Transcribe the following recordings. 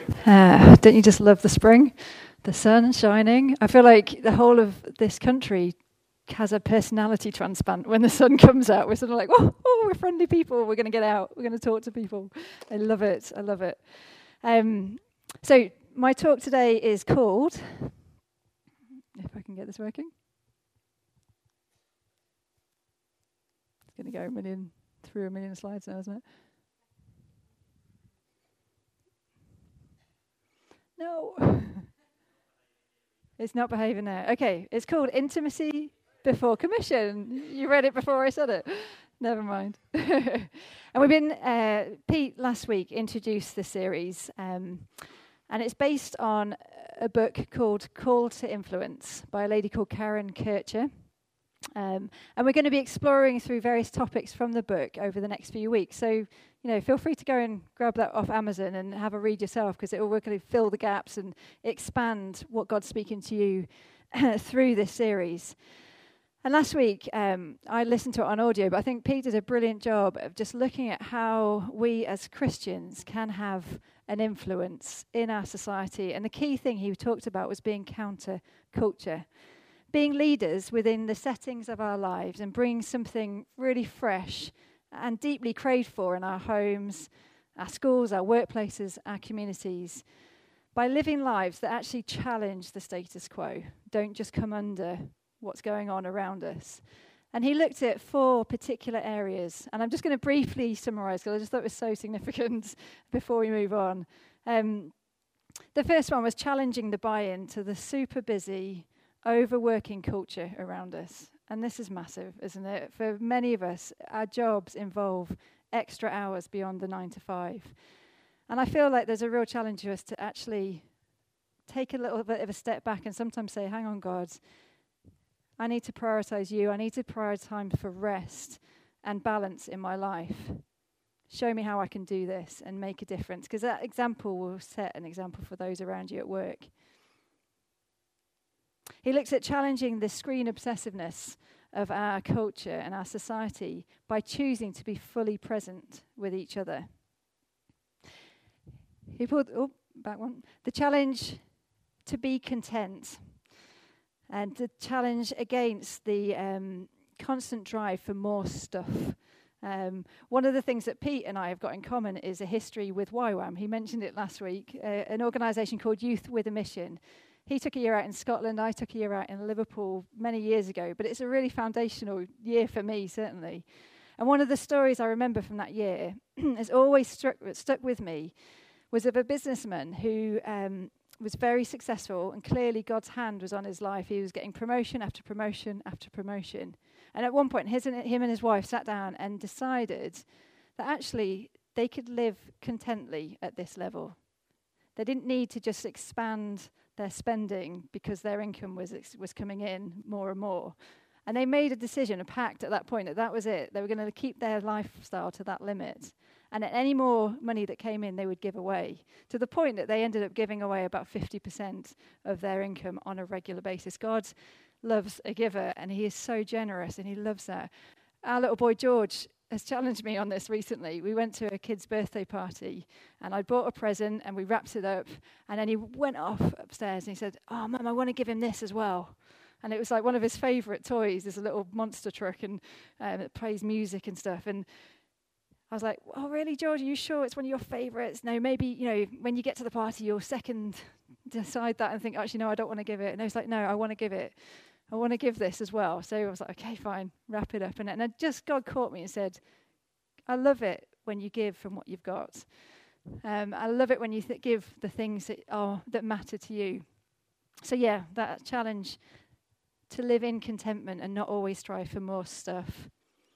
Don't you just love the spring? The sun shining. I feel like the whole of this country has a personality transplant. When the sun comes out, we're sort of like, oh, we're friendly people. We're going to get out. We're going to talk to people. I love it. I love it. So my talk today is called, if I can get this working. It's going to go through a million slides now, isn't it? No. It's not behaving there. Okay, it's called Intimacy Before Commission. You read it before I said it. Never mind. And we've been, Pete last week introduced the series, and it's based on a book called Call to Influence by a lady called Karen Kircher. And we're going to be exploring through various topics from the book over the next few weeks. So, feel free to go and grab that off Amazon and have a read yourself, because it will really fill the gaps and expand what God's speaking to you through this series. And last week, I listened to it on audio, but I think Pete did a brilliant job of just looking at how we as Christians can have an influence in our society. And the key thing he talked about was being counter-culture. Being leaders within the settings of our lives and bringing something really fresh and deeply craved for in our homes, our schools, our workplaces, our communities, by living lives that actually challenge the status quo, don't just come under what's going on around us. And he looked at 4 particular areas, and I'm just going to briefly summarize because I just thought it was so significant before we move on. The first one was challenging the buy-in to the super busy, overworking culture around us. And this is massive, isn't it? For many of us, our jobs involve extra hours beyond the 9 to 5. And I feel like there's a real challenge to us to actually take a little bit of a step back and sometimes say, hang on, God, I need to prioritize you. I need to prioritize time for rest and balance in my life. Show me how I can do this and make a difference, because that example will set an example for those around you at work. He looks at challenging the screen obsessiveness of our culture and our society by choosing to be fully present with each other. He put, back one, the challenge to be content, and the challenge against the constant drive for more stuff. One of the things that Pete and I have got in common is a history with YWAM. He mentioned it last week, an organisation called Youth with a Mission. He took a year out in Scotland, I took a year out in Liverpool many years ago, but it's a really foundational year for me, certainly. And one of the stories I remember from that year has always stuck with me, was of a businessman who was very successful, and clearly God's hand was on his life. He was getting promotion after promotion after promotion. And at one point, him and his wife sat down and decided that actually they could live contently at this level. They didn't need to just expand their spending because their income was coming in more and more. And they made a decision, a pact at that point, that was it. They were going to keep their lifestyle to that limit. And any more money that came in, they would give away, to the point that they ended up giving away about 50% of their income on a regular basis. God loves a giver, and he is so generous, and he loves that. Our little boy George has challenged me on this recently. We went to a kid's birthday party, and I bought a present, and we wrapped it up, and then he went off upstairs, and he said, "Oh, Mum, I want to give him this as well." And it was like one of his favourite toys. There's a little monster truck, and it plays music and stuff, and I was like, "Oh, really, George? Are you sure it's one of your favourites? No, maybe, when you get to the party, you'll second decide that and think, actually, no, I don't want to give it." And I was like, "No, I want to give it. I want to give this as well." So I was like, "Okay, fine, wrap it up." And God caught me and said, "I love it when you give from what you've got. I love it when you give the things that matter to you." So yeah, that challenge to live in contentment and not always strive for more stuff.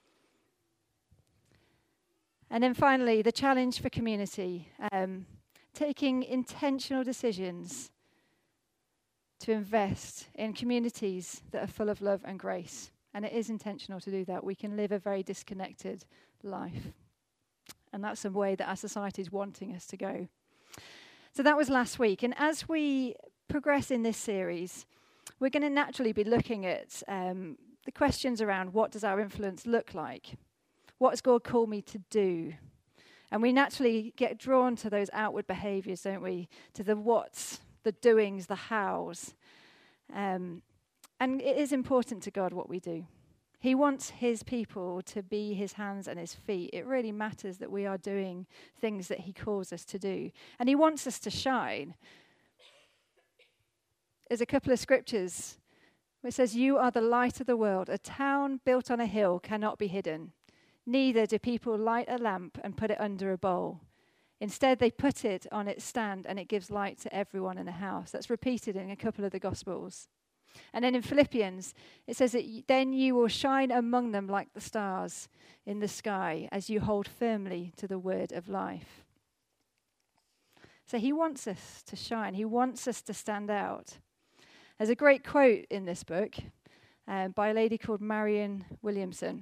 And then finally, the challenge for community, taking intentional decisions to invest in communities that are full of love and grace. And it is intentional to do that. We can live a very disconnected life. And that's the way that our society is wanting us to go. So that was last week. And as we progress in this series, we're going to naturally be looking at the questions around what does our influence look like? What has God called me to do? And we naturally get drawn to those outward behaviours, don't we? To the what's, the doings, the hows. And it is important to God what we do. He wants his people to be his hands and his feet. It really matters that we are doing things that he calls us to do. And he wants us to shine. There's a couple of scriptures where it says, "You are the light of the world. A town built on a hill cannot be hidden. Neither do people light a lamp and put it under a bowl. Instead, they put it on its stand and it gives light to everyone in the house." That's repeated in a couple of the Gospels. And then in Philippians, it says that then you will shine among them like the stars in the sky as you hold firmly to the word of life. So he wants us to shine. He wants us to stand out. There's a great quote in this book by a lady called Marianne Williamson.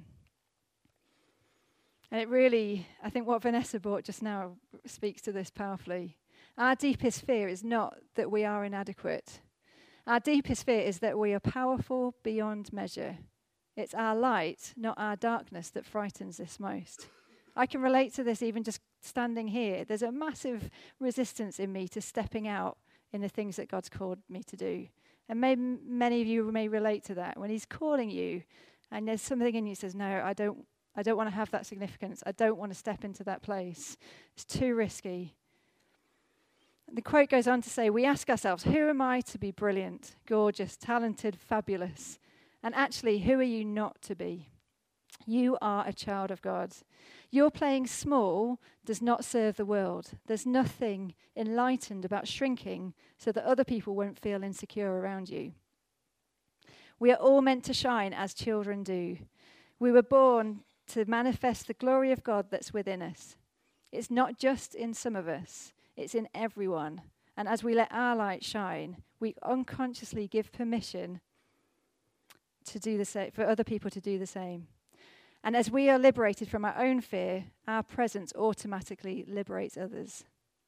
And it really, I think what Vanessa brought just now speaks to this powerfully. Our deepest fear is not that we are inadequate. Our deepest fear is that we are powerful beyond measure. It's our light, not our darkness, that frightens us most. I can relate to this even just standing here. There's a massive resistance in me to stepping out in the things that God's called me to do. And many of you may relate to that. When he's calling you and there's something in you that says, no, I don't want to have that significance. I don't want to step into that place. It's too risky. The quote goes on to say, we ask ourselves, who am I to be brilliant, gorgeous, talented, fabulous? And actually, who are you not to be? You are a child of God. Your playing small does not serve the world. There's nothing enlightened about shrinking so that other people won't feel insecure around you. We are all meant to shine as children do. We were born to manifest the glory of God that's within us. It's not just in some of us. It's in everyone. And as we let our light shine, we unconsciously give permission to do the same, for other people to do the same. And as we are liberated from our own fear, our presence automatically liberates others.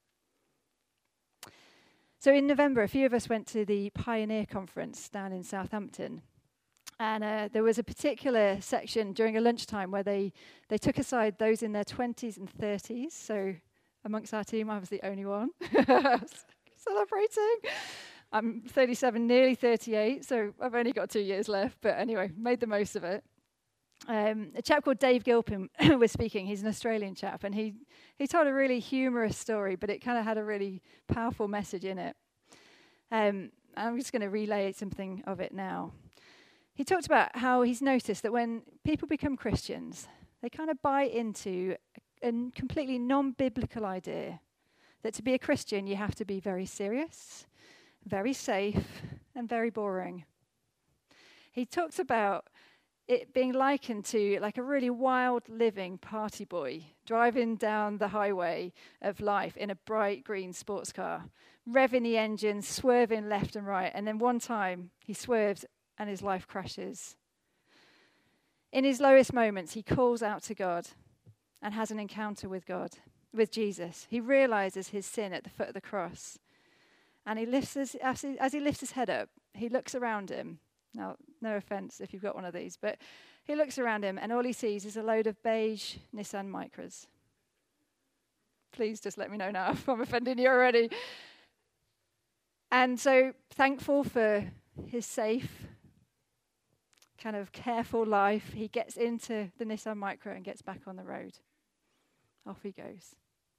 So in November, a few of us went to the Pioneer Conference down in Southampton. And there was a particular section during a lunchtime where they took aside those in their 20s and 30s. So amongst our team, I was the only one celebrating. I'm 37, nearly 38, so I've only got 2 years left. But anyway, made the most of it. A chap called Dave Gilpin was speaking. He's an Australian chap, and he told a really humorous story, but it kind of had a really powerful message in it. I'm just going to relay something of it now. He talked about how he's noticed that when people become Christians, they kind of buy into a completely non-biblical idea that to be a Christian, you have to be very serious, very safe, and very boring. He talked about it being likened to like a really wild living party boy driving down the highway of life in a bright green sports car, revving the engine, swerving left and right, and then one time he swerves and his life crashes. In his lowest moments, he calls out to God and has an encounter with God, with Jesus. He realizes his sin at the foot of the cross. And he lifts as he lifts his head up, he looks around him. Now, no offense if you've got one of these, but he looks around him and all he sees is a load of beige Nissan Micras. Please just let me know now if I'm offending you already. And so thankful for his safe, kind of careful life, he gets into the Nissan Micra and gets back on the road. Off he goes.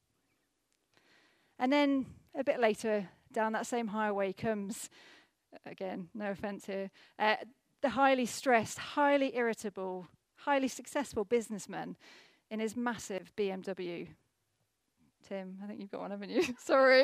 And then a bit later, down that same highway comes, again, no offense here, the highly stressed, highly irritable, highly successful businessman in his massive BMW. Tim, I think you've got one, haven't you? Sorry.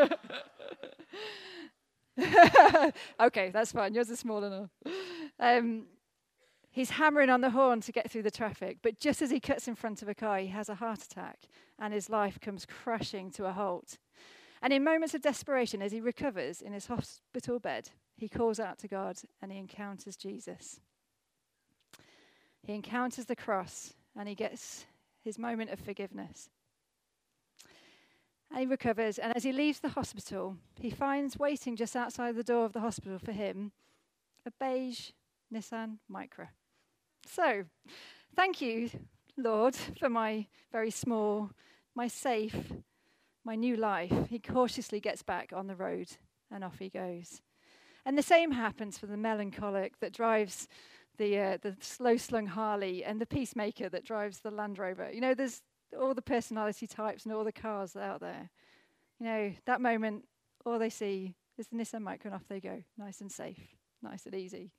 Okay, that's fine. Yours is small enough. He's hammering on the horn to get through the traffic, but just as he cuts in front of a car, he has a heart attack, and his life comes crashing to a halt. And in moments of desperation, as he recovers in his hospital bed, he calls out to God, and he encounters Jesus. He encounters the cross, and he gets his moment of forgiveness. And he recovers, and as he leaves the hospital, he finds waiting just outside the door of the hospital for him a beige Nissan Micra. So, thank you, Lord, for my very small my safe, my new life, he cautiously gets back on the road and off he goes. And the same happens for the melancholic that drives the slow-slung Harley and the peacemaker that drives the Land Rover. You know, there's all the personality types and all the cars out there. You know, that moment, all they see is the Nissan Micra and off they go, nice and safe, nice and easy.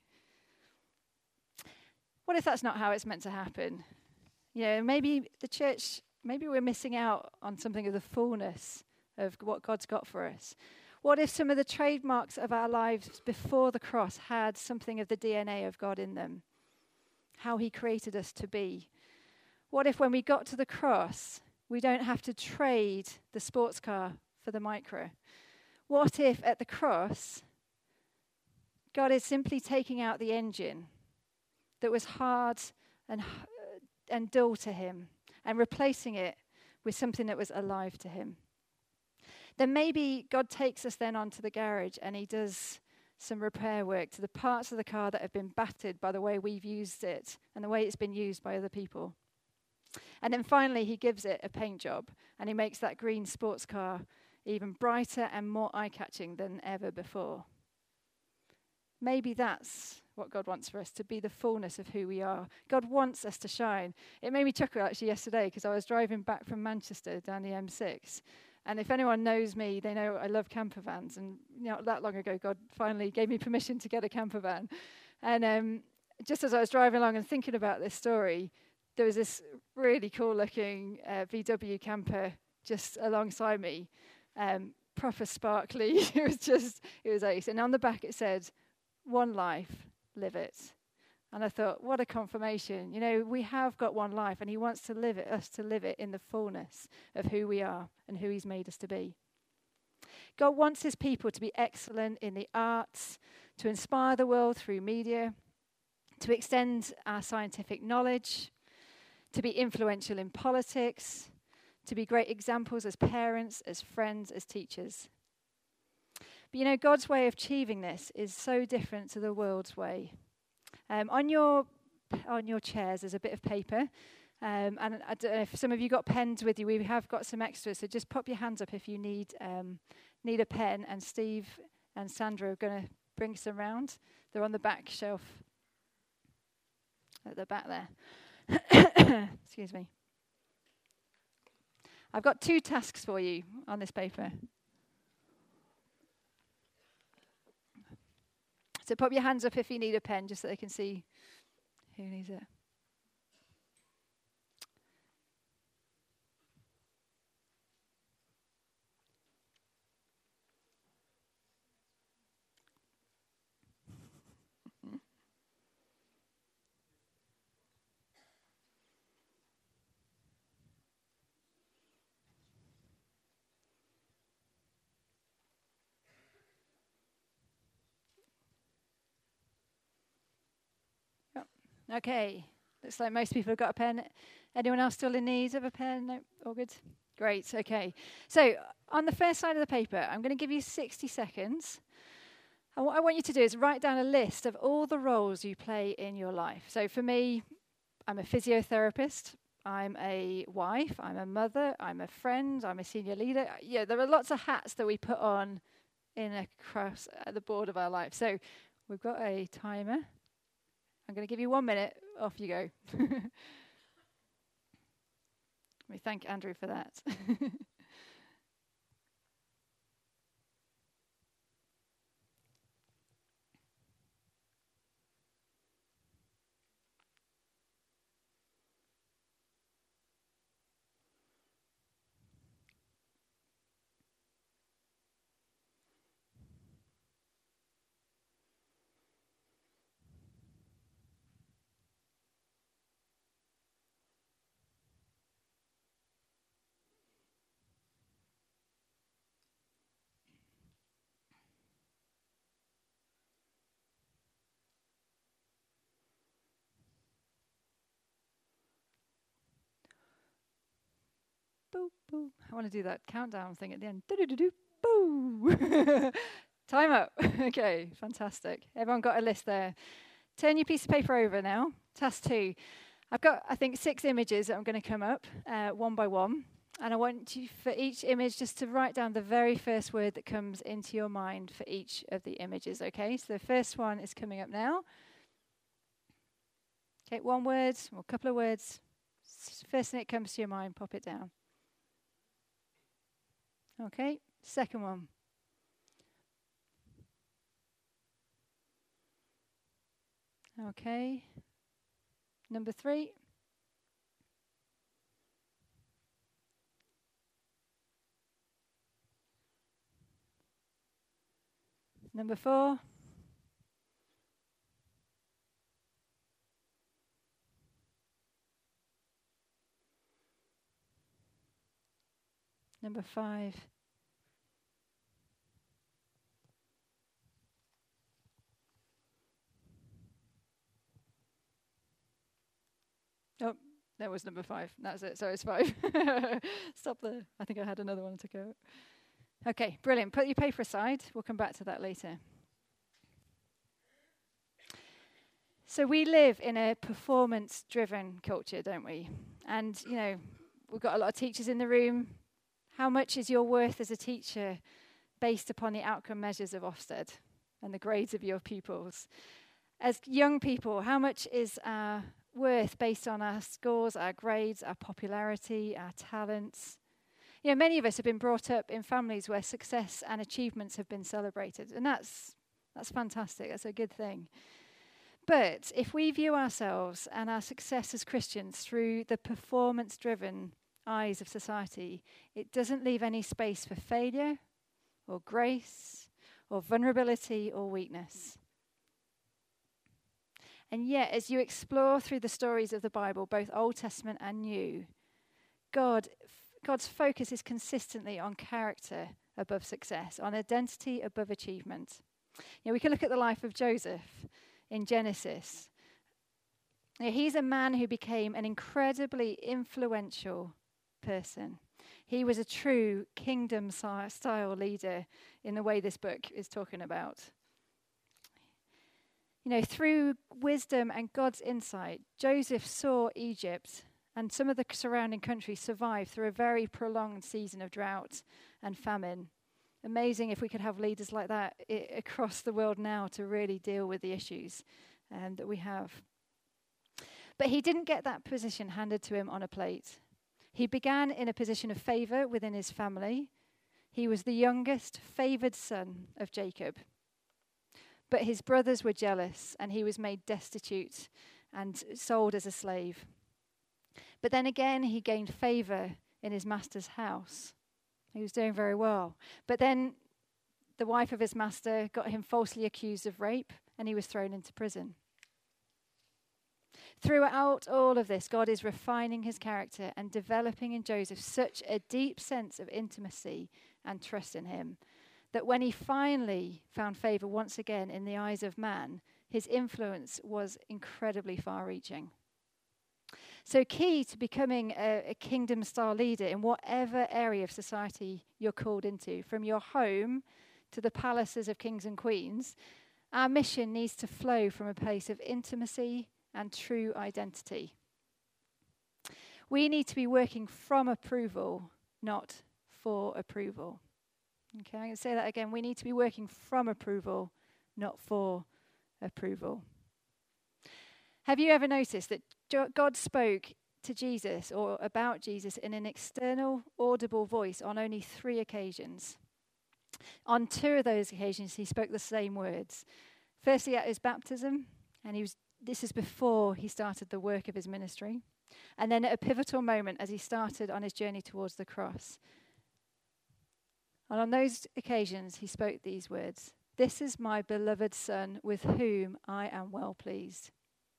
What if that's not how it's meant to happen? You know, maybe the church, maybe we're missing out on something of the fullness of what God's got for us. What if some of the trademarks of our lives before the cross had something of the DNA of God in them? How he created us to be. What if when we got to the cross, we don't have to trade the sports car for the Micra? What if at the cross, God is simply taking out the engine that was hard and dull to him and replacing it with something that was alive to him? Then maybe God takes us then onto the garage and he does some repair work to the parts of the car that have been battered by the way we've used it and the way it's been used by other people. And then finally he gives it a paint job and he makes that green sports car even brighter and more eye-catching than ever before. Maybe that's what God wants for us, to be the fullness of who we are. God wants us to shine. It made me chuckle actually yesterday because I was driving back from Manchester down the M6. And if anyone knows me, they know I love camper vans. And not that long ago, God finally gave me permission to get a camper van. And just as I was driving along and thinking about this story, there was this really cool-looking VW camper just alongside me, proper sparkly. It was ace. And on the back it said, "One life, live it." And I thought, what a confirmation. You know, we have got one life and he wants to live it, us to live it in the fullness of who we are and who he's made us to be. God wants his people to be excellent in the arts, to inspire the world through media, to extend our scientific knowledge, to be influential in politics, to be great examples as parents, as friends, as teachers. But you know, God's way of achieving this is so different to the world's way. On your chairs, there's a bit of paper, and I don't know if some of you got pens with you. We have got some extras, so just pop your hands up if you need a pen. And Steve and Sandra are going to bring some round. They're on the back shelf at the back there. Excuse me. I've got 2 tasks for you on this paper. So pop your hands up if you need a pen, just so they can see who needs it. Okay, looks like most people have got a pen. Anyone else still in need of a pen? No, all good? Great, okay. So on the first side of the paper, I'm going to give you 60 seconds. And what I want you to do is write down a list of all the roles you play in your life. So for me, I'm a physiotherapist, I'm a wife, I'm a mother, I'm a friend, I'm a senior leader. Yeah, there are lots of hats that we put on in across the board of our life. So we've got a timer. I'm going to give you 1 minute. Off you go. We thank Andrew for that. Boo, boo. I want to do that countdown thing at the end. Do-do-do-do, boo. Time up. Okay, fantastic. Everyone got a list there. Turn your piece of paper over now. Task 2. I've got, I think, 6 images that I'm going to come up one by one. And I want you, for each image, just to write down the very first word that comes into your mind for each of the images, okay? So the first one is coming up now. Okay, one word or a couple of words. First thing that comes to your mind, pop it down. Okay, second one. Okay, number 3. Number 4. Number 5. Oh, that was number 5. That's it. So it's 5. Stop there. I think I had another one to go. Okay, brilliant. Put your paper aside. We'll come back to that later. So we live in a performance-driven culture, don't we? And, you know, we've got a lot of teachers in the room. How much is your worth as a teacher based upon the outcome measures of Ofsted and the grades of your pupils? As young people, how much is our worth based on our scores, our grades, our popularity, our talents? You know, many of us have been brought up in families where success and achievements have been celebrated, and that's fantastic. That's a good thing. But if we view ourselves and our success as Christians through the performance-driven eyes of society, it doesn't leave any space for failure or grace or vulnerability or weakness. And yet, as you explore through the stories of the Bible, both Old Testament and New, God's focus is consistently on character above success, on identity above achievement. You know, we can look at the life of Joseph in Genesis. You know, he's a man who became an incredibly influential person. He was a true kingdom-style leader in the way this book is talking about. You know, through wisdom and God's insight, Joseph saw Egypt and some of the surrounding countries survive through a very prolonged season of drought and famine. Amazing if we could have leaders like that across the world now to really deal with the issues that we have. But he didn't get that position handed to him on a plate. He began in a position of favor within his family. He was the youngest, favored son of Jacob. But his brothers were jealous, and he was made destitute and sold as a slave. But then again, he gained favor in his master's house. He was doing very well. But then the wife of his master got him falsely accused of rape, and he was thrown into prison. Throughout all of this, God is refining his character and developing in Joseph such a deep sense of intimacy and trust in him that when he finally found favor once again in the eyes of man, his influence was incredibly far-reaching. So key to becoming a kingdom-style leader in whatever area of society you're called into, from your home to the palaces of kings and queens, our mission needs to flow from a place of intimacy and true identity. We need to be working from approval, not for approval. Okay, I'm going to say that again. We need to be working from approval, not for approval. Have you ever noticed that God spoke to Jesus or about Jesus in an external, audible voice on only 3 occasions? On 2 of those occasions, he spoke the same words. Firstly, at his baptism, and this is before he started the work of his ministry. And then at a pivotal moment as he started on his journey towards the cross. And on those occasions, he spoke these words: "This is my beloved Son, with whom I am well pleased."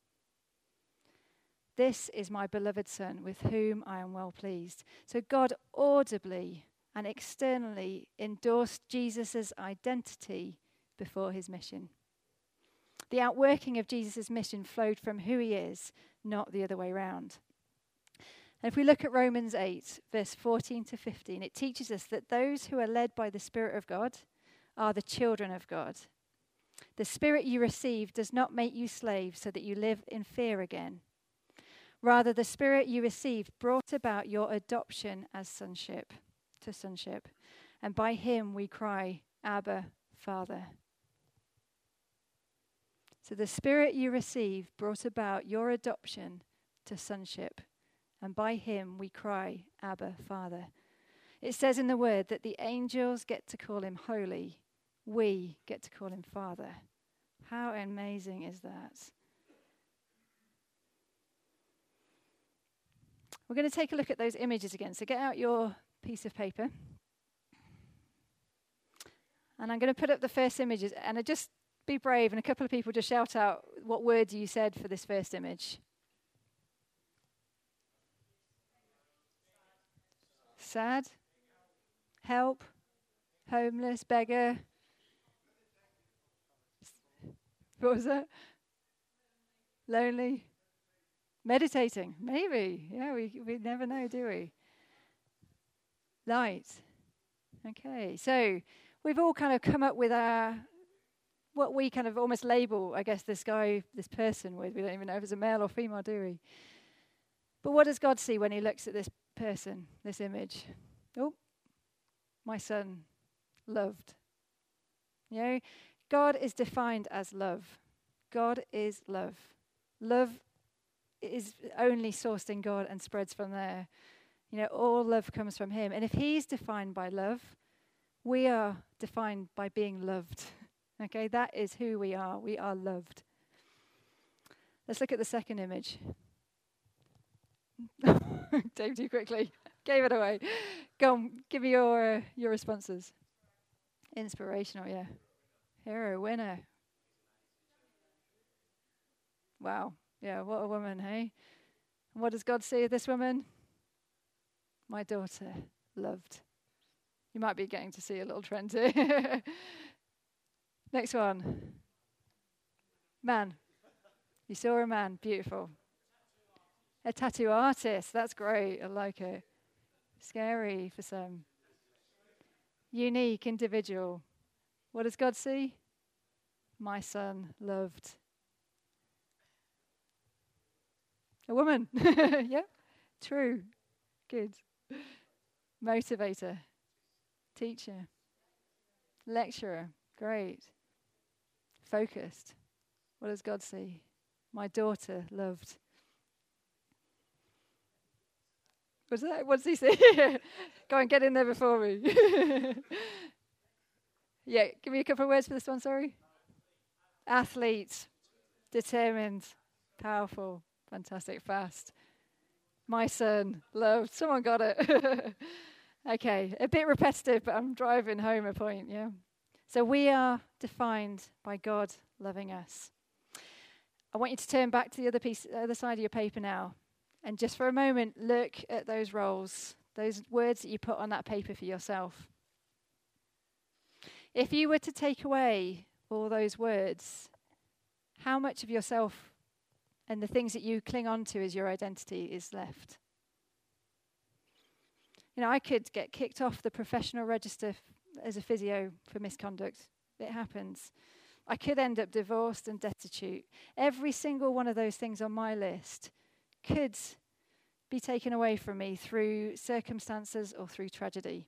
This is my beloved Son, with whom I am well pleased. So God audibly and externally endorsed Jesus' identity before his mission. The outworking of Jesus' mission flowed from who he is, not the other way around. And if we look at Romans 8, verse 14 to 15, it teaches us that those who are led by the Spirit of God are the children of God. The Spirit you receive does not make you slaves so that you live in fear again. Rather, the Spirit you received brought about your adoption as sonship, to sonship. And by him we cry, Abba, Father. So the Spirit you received brought about your adoption to sonship. And by him we cry, Abba, Father. It says in the word that the angels get to call him holy. We get to call him Father. How amazing is that? We're going to take a look at those images again. So get out your piece of paper. And I'm going to put up the first images. And I just be brave, and a couple of people just shout out what words you said for this first image. Sad, help, homeless, beggar. What was that? Lonely. Meditating, maybe. Yeah, we never know, do we? Light. Okay, so we've all kind of come up with what we kind of almost label, I guess, this person with. We don't even know if it's a male or female, do we? But what does God see when he looks at this person, this image? Oh, my son, loved. You know, God is defined as love. God is love. Love is only sourced in God and spreads from there. You know, all love comes from him. And if he's defined by love, we are defined by being loved. Okay, that is who we are. We are loved. Let's look at the second image. Dave, too quickly. Gave it away. Go on, give me your responses. Inspirational, yeah. Hero, winner. Wow. Yeah, what a woman, hey? And what does God see of this woman? My daughter, loved. You might be getting to see a little trend here. Next one. Man. You saw a man, beautiful. A tattoo artist, that's great, I like it. Scary for some. Unique, individual. What does God see? My son, loved. A woman. Yeah, true. Good. Motivator. Teacher. Lecturer. Great. Focused. What does God see? My daughter, loved. What's that? What does he see? Go and get in there before me. Yeah, give me a couple of words for this one, sorry. Athlete. Determined. Powerful. Fantastic. Fast. My son, loved. Someone got it. Okay, a bit repetitive, but I'm driving home a point, yeah? So we are defined by God loving us. I want you to turn back to the other side of your paper now. And just for a moment, look at those roles, those words that you put on that paper for yourself. If you were to take away all those words, how much of yourself and the things that you cling on to as your identity is left? You know, I could get kicked off the professional register as a physio for misconduct. It happens. I could end up divorced and destitute. Every single one of those things on my list could be taken away from me through circumstances or through tragedy.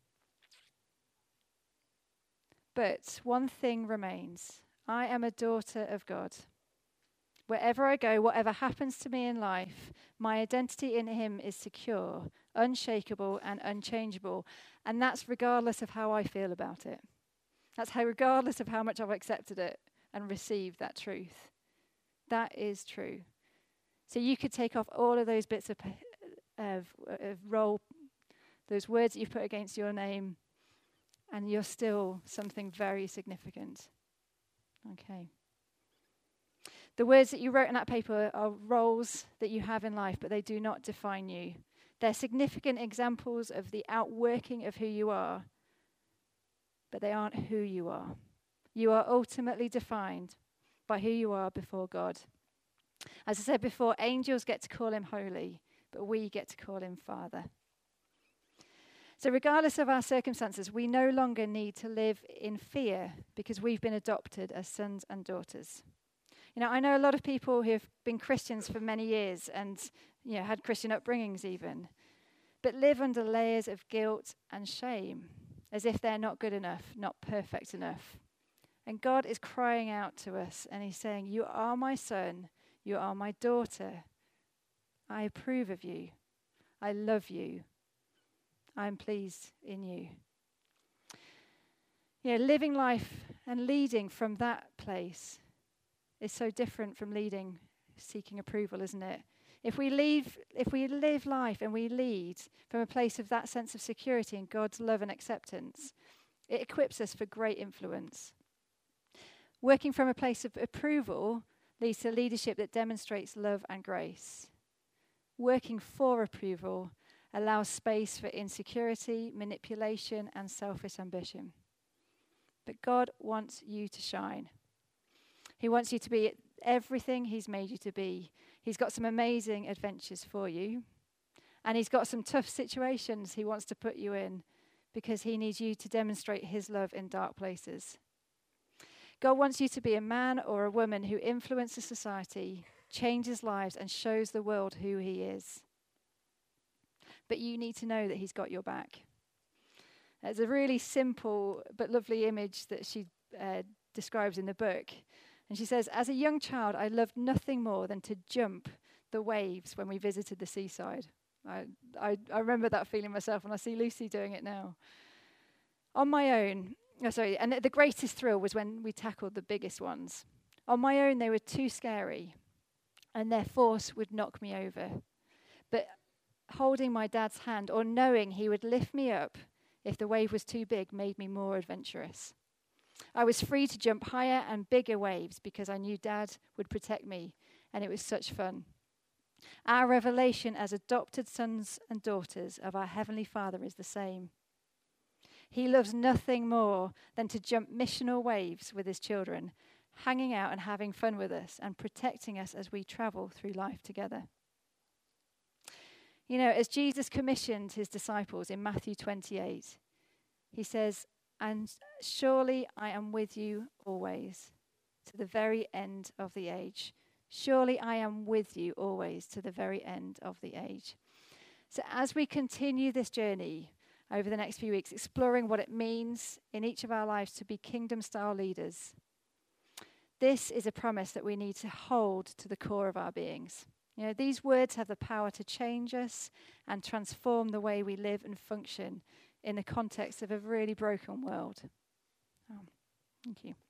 But one thing remains. I am a daughter of God. Wherever I go, whatever happens to me in life, my identity in him is secure, unshakable, and unchangeable. And that's regardless of how I feel about it. That's how, regardless of how much I've accepted it and received that truth. That is true. So you could take off all of those bits of role, those words that you've put against your name, and you're still something very significant. Okay. The words that you wrote on that paper are roles that you have in life, but they do not define you. They're significant examples of the outworking of who you are, but they aren't who you are. You are ultimately defined by who you are before God. As I said before, angels get to call him holy, but we get to call him Father. So regardless of our circumstances, we no longer need to live in fear because we've been adopted as sons and daughters. You know, I know a lot of people who have been Christians for many years and had Christian upbringings even, but live under layers of guilt and shame, as if they're not good enough, not perfect enough. And God is crying out to us, and he's saying, you are my son, you are my daughter. I approve of you. I love you. I'm pleased in you. Living life and leading from that place is so different from leading, seeking approval, isn't it? If we live life and we lead from a place of that sense of security and God's love and acceptance, it equips us for great influence. Working from a place of approval leads to leadership that demonstrates love and grace. Working for approval allows space for insecurity, manipulation, and selfish ambition. But God wants you to shine. He wants you to be everything he's made you to be. He's got some amazing adventures for you. And he's got some tough situations he wants to put you in because he needs you to demonstrate his love in dark places. God wants you to be a man or a woman who influences society, changes lives, and shows the world who he is. But you need to know that he's got your back. It's a really simple but lovely image that she describes in the book. And she says, as a young child, I loved nothing more than to jump the waves when we visited the seaside. I remember that feeling myself, and I see Lucy doing it now. On my own, and the greatest thrill was when we tackled the biggest ones. On my own, they were too scary, and their force would knock me over. But holding my dad's hand or knowing he would lift me up if the wave was too big made me more adventurous. I was free to jump higher and bigger waves because I knew Dad would protect me, and it was such fun. Our revelation as adopted sons and daughters of our Heavenly Father is the same. He loves nothing more than to jump missional waves with his children, hanging out and having fun with us and protecting us as we travel through life together. As Jesus commissioned his disciples in Matthew 28, he says, and surely I am with you always to the very end of the age. Surely I am with you always to the very end of the age. So as we continue this journey over the next few weeks, exploring what it means in each of our lives to be kingdom-style leaders, this is a promise that we need to hold to the core of our beings. These words have the power to change us and transform the way we live and function in the context of a really broken world. Thank you.